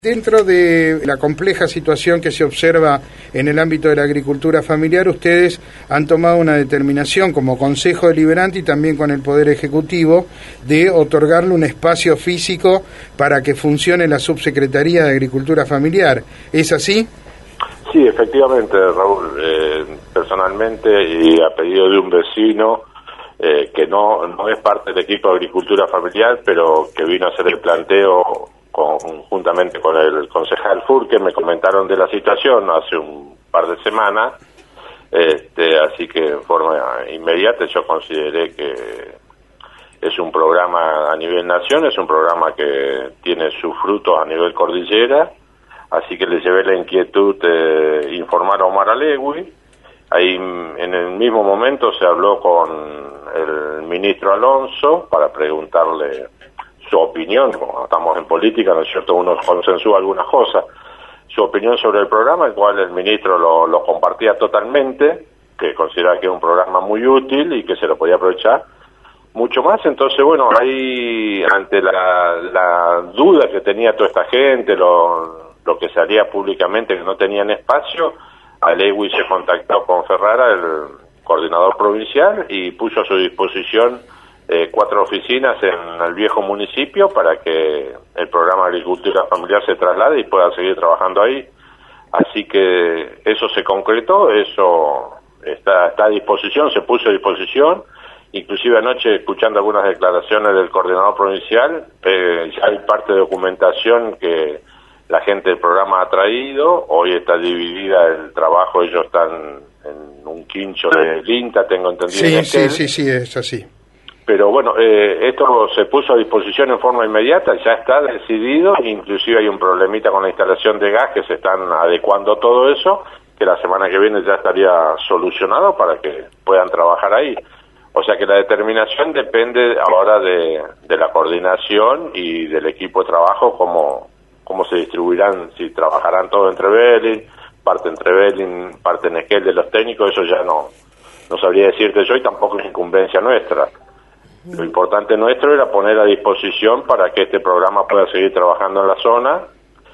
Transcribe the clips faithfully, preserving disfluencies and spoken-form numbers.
Dentro de la compleja situación que se observa en el ámbito de la agricultura familiar, ustedes han tomado una determinación como Consejo Deliberante y también con el Poder Ejecutivo de otorgarle un espacio físico para que funcione la Subsecretaría de Agricultura Familiar. ¿Es así? Sí, efectivamente, Raúl. Eh, personalmente y a pedido de un vecino eh, que no, no es parte del equipo de Agricultura Familiar, pero que vino a hacer el planteo conjuntamente con el concejal Furque, me comentaron de la situación hace un par de semanas, este, así que en forma inmediata yo consideré que es un programa a nivel nación, es un programa que tiene sus frutos a nivel cordillera, así que le llevé la inquietud de informar a Omar Alegui. Ahí en el mismo momento se habló con el ministro Alonso para preguntarle su opinión. Como estamos en política, ¿no es cierto?, uno consensúa algunas cosas, su opinión sobre el programa, el cual el ministro lo, lo compartía totalmente, que considera que es un programa muy útil y que se lo podía aprovechar mucho más. Entonces, bueno, ahí ante la, la duda que tenía toda esta gente, lo, lo que salía públicamente, que no tenían espacio, Alegui se contactó con Ferrara, el coordinador provincial, y puso a su disposición Eh, cuatro oficinas en el viejo municipio para que el programa de agricultura familiar se traslade y pueda seguir trabajando ahí. Así que eso se concretó, eso está, está a disposición, se puso a disposición. Inclusive anoche, escuchando algunas declaraciones del coordinador provincial, eh, ya hay parte de documentación que la gente del programa ha traído. Hoy está dividida el trabajo, ellos están en un quincho del INTA, tengo entendido. Sí, sí, sí, sí, es así. Pero bueno, eh, esto se puso a disposición en forma inmediata, ya está decidido, inclusive hay un problemita con la instalación de gas que se están adecuando todo eso, que la semana que viene ya estaría solucionado para que puedan trabajar ahí. O sea que la determinación depende ahora de, de la coordinación y del equipo de trabajo, cómo, cómo se distribuirán, si trabajarán todo entre Belín, parte entre Belín, parte en Esquel de los técnicos, eso ya no, no sabría decirte yo y tampoco es incumbencia nuestra. Lo importante nuestro era poner a disposición para que este programa pueda seguir trabajando en la zona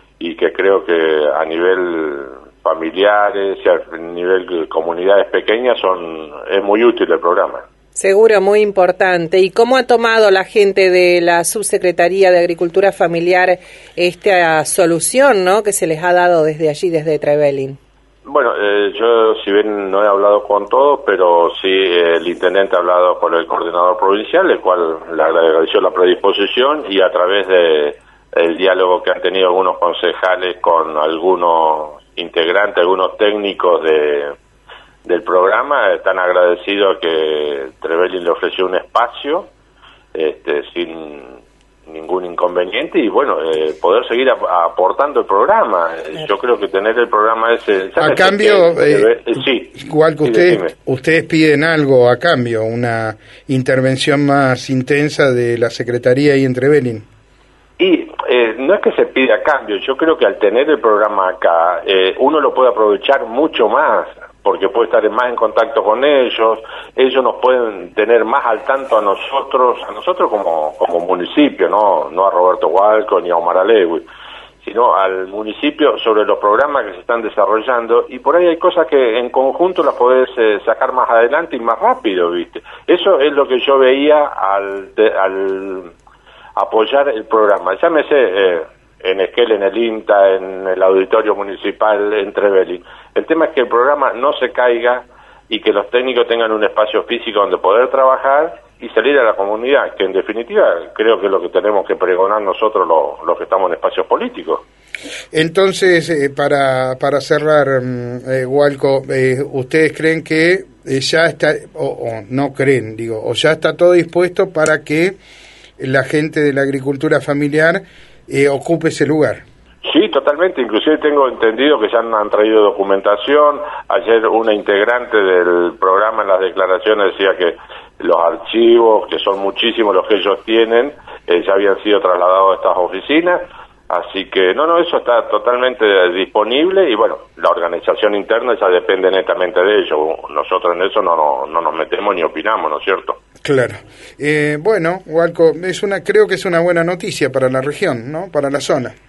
y que creo que a nivel familiares y a nivel de comunidades pequeñas son es muy útil el programa. Seguro, muy importante. ¿Y cómo ha tomado la gente de la Subsecretaría de Agricultura Familiar esta solución, ¿no?, que se les ha dado desde allí, desde Trevelin? Bueno, eh, yo si bien no he hablado con todos, pero sí eh, el intendente ha hablado con el coordinador provincial, el cual le agradeció la predisposición, y a través de el diálogo que han tenido algunos concejales con algunos integrantes, algunos técnicos de del programa, están agradecidos que Trevelin le ofreció un espacio este, sin ningún inconveniente y bueno, eh, poder seguir ap aportando el programa. Claro. Yo creo que tener el programa ese... A cambio, que, eh, eh, sí, igual que sí, ustedes, ustedes piden algo a cambio, una intervención más intensa de la Secretaría y entre Belín. Y eh, no es que se pide a cambio, yo creo que al tener el programa acá, eh, uno lo puede aprovechar mucho más, porque puede estar más en contacto con ellos, ellos nos pueden tener más al tanto a nosotros, a nosotros como, como municipio, no, no a Roberto Hualco ni a Omar Alegui, sino al municipio sobre los programas que se están desarrollando, y por ahí hay cosas que en conjunto las podés eh, sacar más adelante y más rápido, ¿viste? Eso es lo que yo veía al, de, al apoyar el programa. Llámese eh, en Esquel, en el INTA, en el auditorio municipal, en Trevelin. El tema es que el programa no se caiga y que los técnicos tengan un espacio físico donde poder trabajar y salir a la comunidad, que en definitiva creo que es lo que tenemos que pregonar nosotros los, los que estamos en espacios políticos. Entonces, eh, para, para cerrar, eh, Hualco, eh, ¿ustedes creen que eh, ya está, o, o no creen, digo, o ya está todo dispuesto para que la gente de la agricultura familiar eh, ocupe ese lugar? Sí, totalmente. Inclusive tengo entendido que ya han, han traído documentación. Ayer una integrante del programa en las declaraciones decía que los archivos, que son muchísimos los que ellos tienen, eh, ya habían sido trasladados a estas oficinas. Así que, no, no, eso está totalmente disponible y bueno, la organización interna ya depende netamente de ellos. Nosotros en eso no, no, no nos metemos ni opinamos, ¿no es cierto? Claro. Eh, bueno, Hualco, es una, creo que es una buena noticia para la región, ¿no? Para la zona.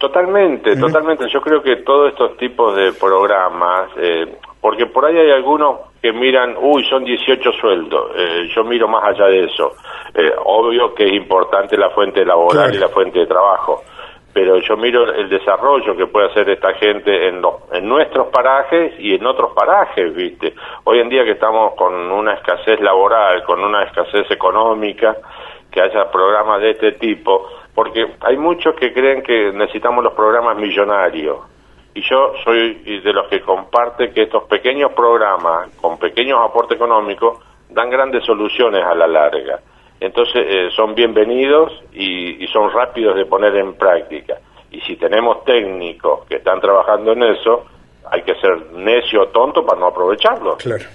Totalmente, uh-huh. totalmente. Yo creo que todos estos tipos de programas, eh, porque por ahí hay algunos que miran, uy, son dieciocho sueldos, eh, yo miro más allá de eso. Eh, obvio que es importante la fuente laboral claro. y la fuente de trabajo, pero yo miro el desarrollo que puede hacer esta gente en, los, en nuestros parajes y en otros parajes, ¿viste? Hoy en día que estamos con una escasez laboral, con una escasez económica, que haya programas de este tipo, porque hay muchos que creen que necesitamos los programas millonarios, y yo soy de los que comparte que estos pequeños programas, con pequeños aportes económicos, dan grandes soluciones a la larga. Entonces eh, son bienvenidos y, y son rápidos de poner en práctica. Y si tenemos técnicos que están trabajando en eso, hay que ser necio o tonto para no aprovecharlo. Claro.